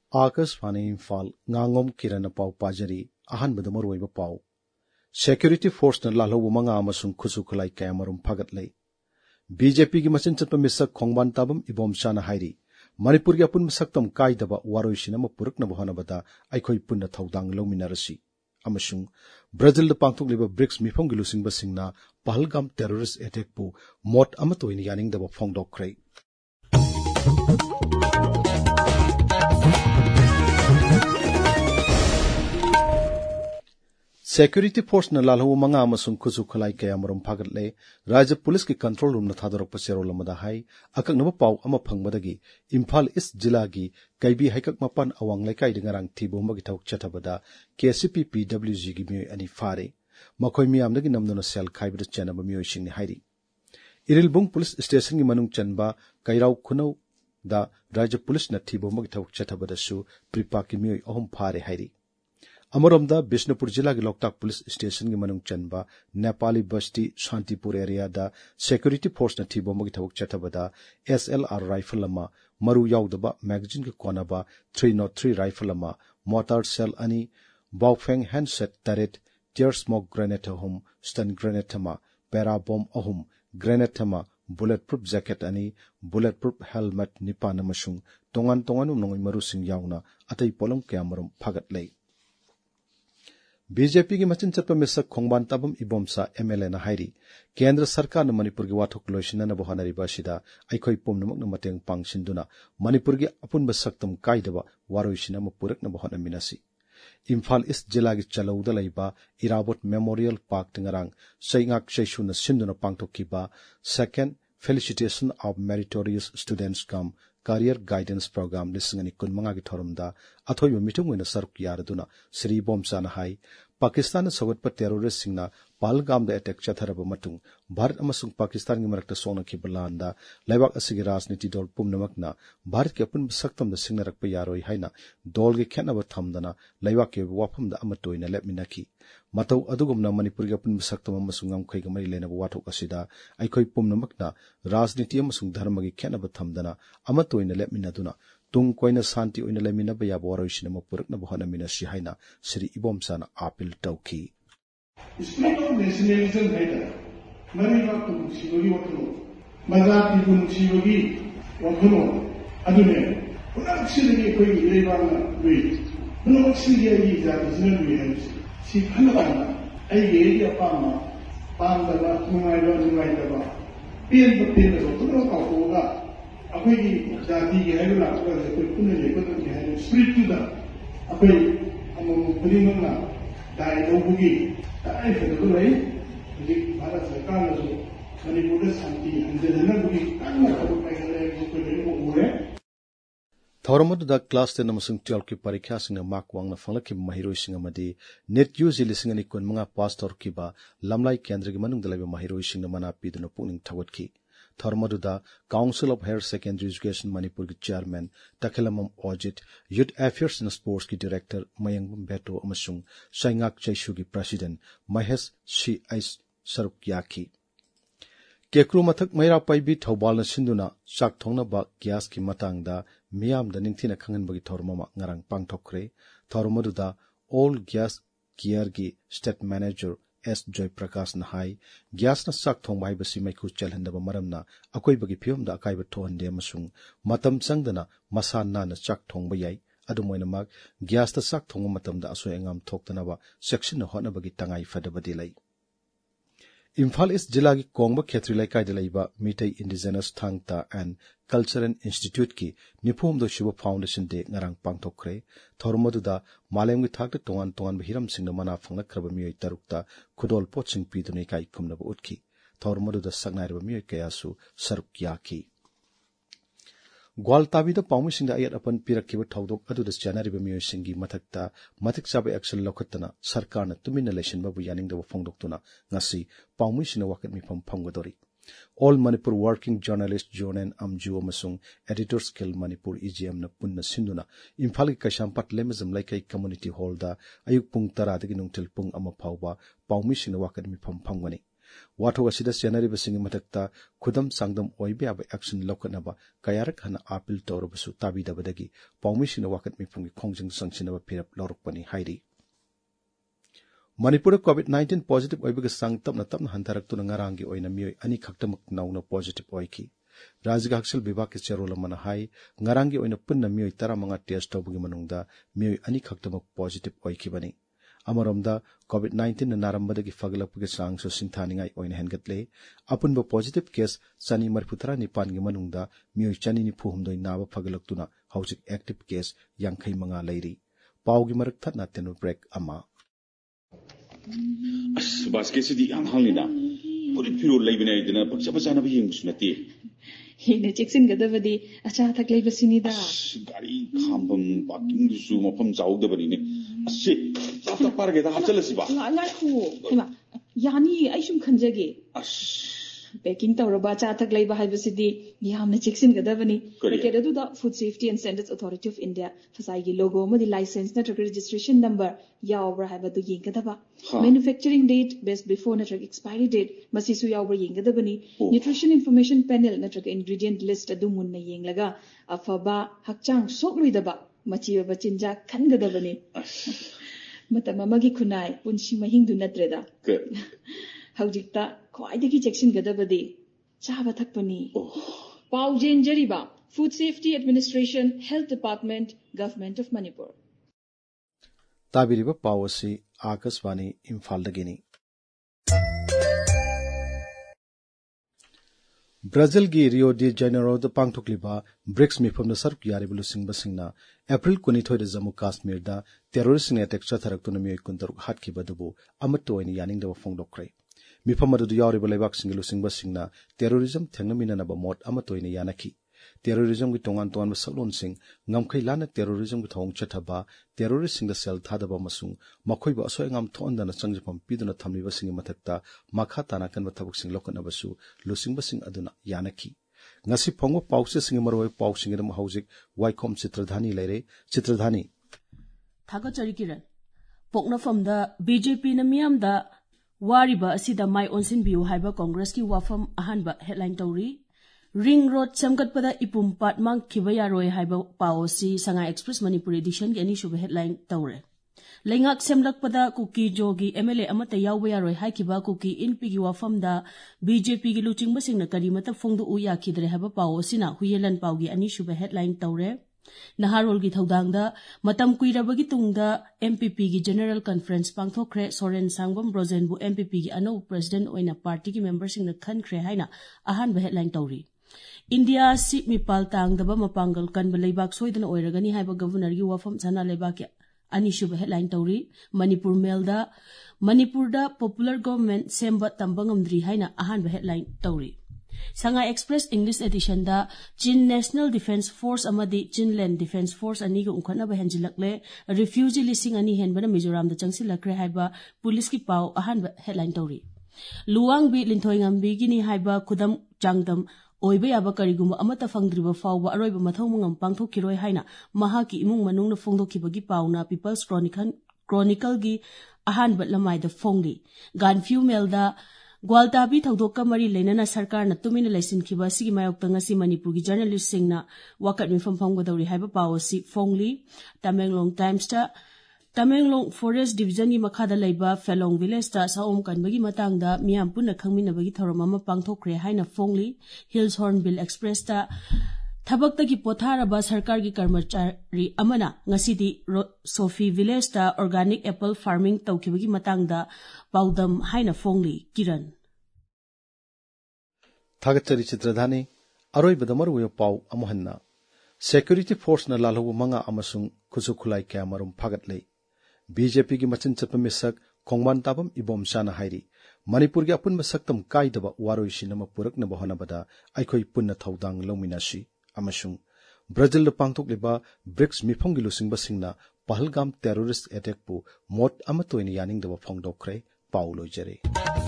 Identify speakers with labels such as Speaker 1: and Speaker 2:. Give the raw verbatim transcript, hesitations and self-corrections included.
Speaker 1: आकाशवाणी इम्फाल nganगom किरण पाव पाजरी अहन बदमरोइब पाव सिक्योरिटी फोर्स न लालहौ मंगा अमसुंग खुसु खुलाई कयामरुम फगतलै बीजेपी की मचिन चतप मिसक खोंगबान ताबम इबोम चाना हाइरी मणिपुर की अपुन सकतम कायदब वारोइसिन म पुरकनब होनबदा अखोइ पुन्न थौदांग लौमिनरसी अमसुंग ब्राजिल द पांथोकलिब ब्रिक्स मिफम गिलुसिंग बसिंगना पहलगाम टेररिस्ट अटैक पु मोट अमतोइनि यानिंगदब फोंगदोखरै सिक्योरिटी फोर्स न लालहौ मंगा अमसुंग खुसु खुलाई कयामरुम फगतले राज्य पुलिस की कंट्रोल रूम न थादरक पसेरोल अमदा हाई अककनब पाव अमा फंगबदगी इम्फाल ईस्ट जिला की कैबी हाइकक मपन अवांग लेकाई दंगरांग थिबोमगी थौक चथबदा केसीपी पीडब्ल्यूजी की मियोय अनि फारे मखोय मियामदगी नमदुना सेल खाइबद चनब मियोयसिंगनि हाइरी इरिलबुंग पुलिस स्टेशन की मनुंग चनबा कैराव खुनौ दा राज्य पुलिस न थिबोमगी थौक चथबदसु प्रिपा की मियोय अहम फारे हाइरी अमरोमदा बिष्णुपुर जिला के लोकताक पुलिस स्टेशन की मनुंग चनबा नेपाली बस्ती शांतिपुर एरिया दा सिक्योरिटी फोर्स न थिबोमगी थौक चथबदा एसएलआर राइफल अमा मरु याउदबा मैगजीन के कोनबा तीन सौ तीन राइफल अमा मोटार सेल अनि बाउफेंग हैंडसेट तरेट टियर स्मोक ग्रेनेड अहम स्टन ग्रेनेड अमा पैरा बॉम्ब अहम ग्रेनेड अमा बुलेट प्रूफ जैकेट अनि बुलेट प्रूफ हेलमेट निपान अमसुंग तोंगान तोंगानु नोंगै मरुसिंग याउना अतै पोलम कयामरुम फगतलै बीजेपी की मचिन चतप मिसक खोंगबान ताबम इबोमसा एमएलए न हाइरी केंद्र सरकार न मणिपुर की वाथोक लोइसिननब होनरिबा सिदा अखोइ पुमनमक मतेंग पांगसिनदुना मणिपुर की अपुनब सक्तम कायदब वारोइसिनम पुरकनब होनमिनसी इम्फाल ईस्ट जिला की चलौद लैबा इराबोट मेमोरियल पार्क तंगरांग सैंगाक सैसुन सिंधुना पांगथोकिबा second felicitation of meritorious students cum career guidance program lisingani kunmanga gi thorumda athoiba mitung oina saruk yaraduna Sri Bomsana hai Pakistan na sawatpa terrorist singna Pahalgam da attack chatharaba matung Bharat amasung Pakistan gi marakta sona ki balanda laibak asigi rajniti dol pumnamakna Bharat ki apun saktam da singna rakpa yaroi haina dol gi khenaba thamdana laibak ki wafam da amatoina lepminaki matau adugumna Manipur gi apun saktam amasung amkhai ga mari lenaba wathok asida aikhoi pumnamakna rajniti amasung dharma gi khenaba thamdana amatoina lepminaduna tung koina santi oina lemina ba yaboroi ma purak na bohana mina si haina Sri Ibomsana appeal tauki
Speaker 2: spirit of nationalism haida mari ba tu sigogi wakno mazati bun sigogi wakno adune punak siligi koi leba na we punak siligi ya zina we si phana ai ye ya pa ma pam da ba nungai ba nungai da ba pin ba pin da to no ka ko ga अखोई जाति के है ना अगर कोई पुण्य लेकर तो क्या है स्पिरिट टू दा अखोई हम बड़ी मंगला दाई लोगों दाई फिर तो नहीं मुझे भारत सरकार ने जो मणिपुर में शांति अंदर बुगी कांगला करो पहले जो कोई नहीं वो हो रहे
Speaker 1: थौरमदुदा क्लास टेन अमसुंग ट्वेल्व की परीक्षा सिंह मार्क वांगना फंगलकी महिरोई सिंह मदी नेट यूजी लिसिंग अनि कुन मंगा पास तौरकीबा लमलाई केंद्र की मनुंग दलाइबा महिरोई सिंह मना पीदुना पुनिंग थवतकी थौरमदुदा council of higher secondary education Manipur की चेयरमैन तखिलमम ऑजिट यूथ अफेयर्स एंड स्पोर्ट्स की डायरेक्टर मयंगम बेटो अमसुंग सैंगाक चैशु की प्रेसिडेंट महेश सी आइस सरुकियाकी केक्रू मथक मैरा पाइबी थौबाल सिंधुना चाक थोंगनबा ग्यास की मतांगदा मियाम द निंगथिना खंगनबगी थौरममा ngarang पांगथोखरे थौरमदुदा ऑल ग्यास गियर की state manager S Jai Prakash नहाई ग्यास न चाक थोंग बाइबसी मैखु चलहंदब मरमना अकोइबगी फियमदा अकाइब थोहंदे अमसुंग मतम चंगदना मसा नाना चाक थोंग याई अदुमोइनमक ग्यास त चाक थोंग मतमदा असोय अंगाम थोक्तनबा सेक्शन होनबगी तंगाई फदबदी लै इम्फाल ईस्ट जिला की कोंगबा खेत्री लैकाइदा लैबा Meitei indigenous Thangta and cultural institute की निफुमदो शिव फाउंडेशन डे ngarang पांगथोखरे थौरमदुदा मालेमगी थाकता तोंगान तोंगान बहिरम सिंह मना फंगनख्रब मियोय तरुकता खुदोल पोचिंग पीदुने काई खुमनब उठकी थौरमदुदा सकनाइरब मियोय कयासु सरुकियाकी ग्वालताबीदा पाउमिसिंग अयत अपन पिरक्किब थौदोक अदुदा चैनरिब मियोयसिंगी मथक्ता मथिक चाबे एक्शन लौखतना सरकारना तुमिना लेसिनबाबु यानिंगदब फोंगदोक्तुना ngasi पाउमिसिंग वाकत मिफम फंगदोरी ऑल मणिपुर वर्किंग जर्नलिस्ट जोनेन अमजू अमसुंग एडिटर्स गिल्ड मणिपुर ईजीएम न पुन्ना सिंधुना इम्फाल की कैशामपाट लेमजम लाइकै कम्युनिटी हॉल दा अयुक पुंग तरादगी नुंगथिल पुंग अमा फावबा पाउमिसिंग वाकत मिफम फंगवनी वाथोग असिदा सेनरिबसिंग मथक्ता खुदम सांगदम ओइबे अब एक्शन लौकनबा कयारक हना अपील तौरबसु ताबीदबदगी पाउमिसिन वाकत मिफुंगी खोंजंग संगसिनबा फिरप लौरकपनी हाइरी मणिपुर कोविड नाइन्टीन पॉजिटिव ओइबग सांग तपना तपना हंतरक्तुना ngaranggi ओइना मियोय अनि खक्तमक नाउना पॉजिटिव ओइखि राज्य हक्सल विभाग के चेरोल मन हाई ngaranggi ओइना पुन्ना मियोय तरामंगा टेस्ट तौबगी मनुंगदा मियोय अनि खक्तमक पॉजिटिव ओइखिबनी अमरमदा कोविड नाइन्टीन नारंबदगी फगलपगे सांगसो सिंथानिंगाई ओइना हेनगतले अपुनबो पॉजिटिव केस चनी मरफुतरा निपान गी मनुंगदा मियोय चनी नि फुहुमदोय नाबा फगलक्तुना हौजिक एक्टिव केस यांखै मंगा लैरी पाउगी मरक थतना तेनु ब्रेक अमा
Speaker 3: अस बास्केटसी याम हांगलिना पुरी फिरो लैबने इदना पक्ष बचाना भी हिंगसु नती
Speaker 4: हेने चेक्सिन गदबदी अच्छा थक लैबसिनीदा
Speaker 3: गाड़ी खामबम पार्किंग दुसु मफम जाउदबनिने असे जाता पारगेदा हचलसिबा
Speaker 4: लाखो हेमा यानी आइसुम खंजगे अस पैकिंग तौरबा चा थक लैबा हाइबसिदी यामने चेक्सिन गदबनी पैकेट अदुदा food safety and standards authority of India फसाईगी लोगो मदि लाइसेंस नत्रग रजिस्ट्रेशन नंबर यावब्रा हाइबदु येंगदबा मैन्युफैक्चरिंग डेट बेस्ट बिफोर नत्रग एक्सपायरी डेट मसिसु यावब्रा येंगदबनी न्यूट्रिशन इंफॉर्मेशन पैनल नत्रग इंग्रेडिएंट लिस्ट अदु मुन्ना येंगलगा अफबा हक्चांग सोक्लुइदबा मचिबा चिंजा खनगदबनी मतम अमगी खुनाई पुंसी महिंगदु नत्रेदा हौजिकता ख्वाइदगी चेक्सिन गदबदी चाबा थकपनी पाउजेन जरीबा food safety administration health department government of Manipur
Speaker 1: ताबिरिबा पावसी आकाशवाणी इम्फालदगिनी ब्राजील की रियो डी जेनेरोद पांगथोकलिबा ब्रिक्स मिफमना सरक यारिबलु सिंगबसिंगना एप्रिल कुनिथोइद जम्मू काश्मीरदा टेररिस्ट अटैक चथरक्तुना मियोय कुंतरुक हाटखिबदुबु अमत्तो ओइना यानिंगदबा फोंदोक्रे मिफम अदु यारिबा लैबाकसिंग लुसिंगबसिंगना टेररिज्म थेंगनमिननबा मोड अमत्तो ओइना यानखि टेररिज्म की तोंगान तोंगान सलोनसिंग ngамखै लाना टेररिज्म की थोंग चथबा टेररिस्ट सिंग द सेल थादबा मसुंग मखोइबा असोयंगाम थोंदना चंगजफम पिदुना थमलिबसिंग मथक्ता मखा ताना कनबा थबकसिंग लोकनबसु लुसिंगबसिंग अदुना यानखि ngasi phongba pause sing maroi pausing dam hauzik waikom chitradhani leire chitradhani
Speaker 5: thaga charikiran pokna famda bjp na miyam da wariba asida mai onsin biu haiba congress ki wafam ahanba headline tawri ring road samgatpada ipum pat mang khiba yaroi haiba paosi sanga express manipur edition ki ani shub headline tawre Lengak semlakpada kuki jogi M L A amata yawba yaroi haikiba kuki inpi gi wafamda B J P gi luchingba singna karimata phongdu u yakidre haba pawo sina huyelan pawgi ani shuba headline tawre Naharol gi thaudangda matam kuirabagi tungda M P P gi general conference pangthokre Soren Sangbam Brozenbu M P P gi ano president oina party gi members singna khankhre haina ahan ba headline tawri India si mipal tangdaba mapangal kanba leibak soidana oiragani haiba governor gi wafam sana leibak Ani shub headline tawri Manipur Melda Manipur da popular government semba tambangamdri haina ahan headline tawri Sanga Express English edition da Chin National Defense Force amadi Chinland Defense Force ani ga unkhana ba henjilakle refugee listing ani henbana Mizoram da changsilakre haiba police ki paw ahan headline tawri Luang bi linthoingambi gini haiba khudam changdam Oibe yaba karigumba amata fangdriba fawba aroiba mathongmungam pangthokiroi haina mahaki imung manungna phongdokhibagi pauna People's Chronicle Chronicle gi ahanba lamaida phongli Ganfiu Melda Gwaltabi thaudokka mari leinana sarkar na tumina laisin-khiba sigi mayokta ngasi Manipur gi journalist singna wakat mifam phonggodori haiba pawasi phongli Tamenglong Times ta Tamenglong Forest Division gi makhada laiba Felong Village ta saom kanbagi matangda miyam punna khangminabagi thorom ama pangthokre haina phongli Hills Hornbill Express ta thabakta gi potharaba sarkar gi karmachari amana ngasidi Sophie Village ta organic apple farming tawkibagi matangda paudam haina phongli Kiran
Speaker 1: Thagachari Chitradhani aroi badamaru yo pau amohanna Security Force na lalhu manga amasung khusukhulai kamarum phagatle B J P ki machin chapa misak khongman tabam ibom sana hairi Manipur gi apun masaktam kaidaba waroi sinama purakna bahana bada aikhoi punna thaudang lominasi amasung Brazil da pangthok leba BRICS mifong gi lusingba singna Pahalgam terrorist attack pu mot amatoini yaning daba phongdokre paulo jare